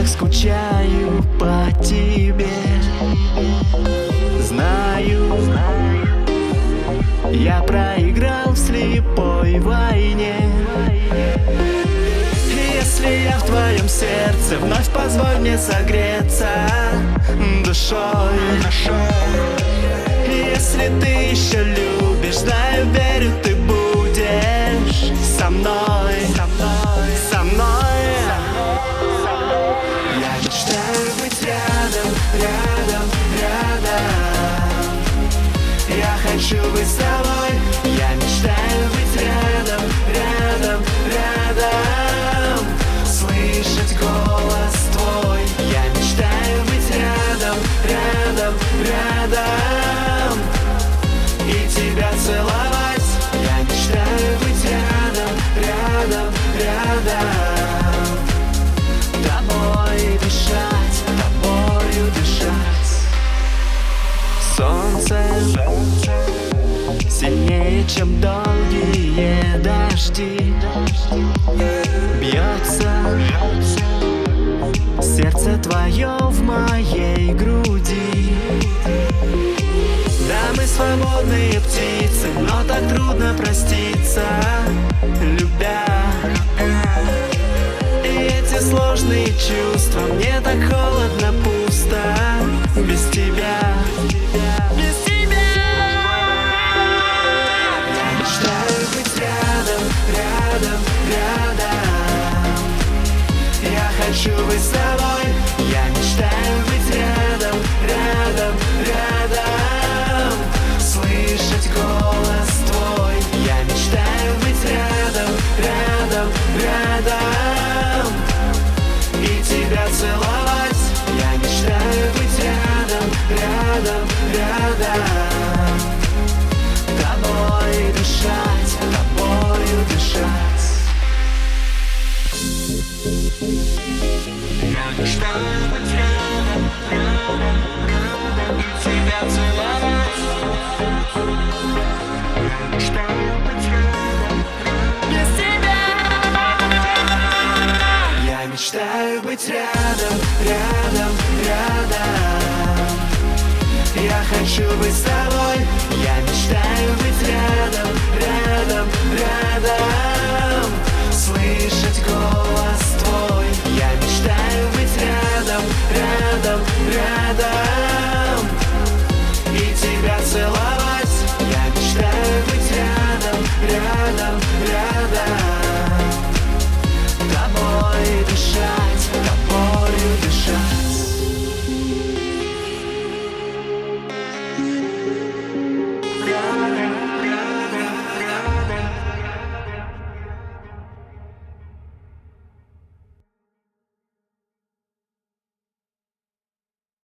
скучаю по тебе. Знаю, я проиграл в слепой войне. Если я в твоем сердце, вновь позволь мне согреться душой. Если ты еще любишь, знаю, верю, ты будешь со мной, со мной. Я мечтаю быть рядом, рядом, рядом. Я хочу быть с тобой. Я мечтаю быть рядом, рядом, рядом. Слышать голос твой. Я мечтаю быть рядом, рядом, рядом. И тебя целовать. Я мечтаю быть рядом, рядом, рядом. Тобой дышать, тобою дышать. Солнце сильнее, чем долгие дожди. Бьется сердце твое в моей груди. Да, мы свободные птицы, но так трудно проститься, любя. И эти сложные чувства, мне так холодно, пусто без тебя, без тебя. Я мечтаю быть рядом, рядом, рядом. Я хочу быть с тобой. Я мечтаю быть рядом, рядом, рядом. Слышать голос твой. Я мечтаю быть рядом, рядом, рядом. И тебя целовать. Я мечтаю быть рядом, рядом, рядом. Тобой дышать, тобою дышать. Я мечтаю быть рядом, рядом, рядом. И тебя целовать. Я мечтаю быть рядом, без тебя. Я мечтаю быть рядом, рядом, рядом. Я хочу быть с тобой. Я мечтаю быть рядом, рядом, рядом. Слышать голос твой. Я мечтаю быть рядом, рядом, рядом. И тебя целовать. Я мечтаю быть рядом, рядом, рядом. Тобой дышать.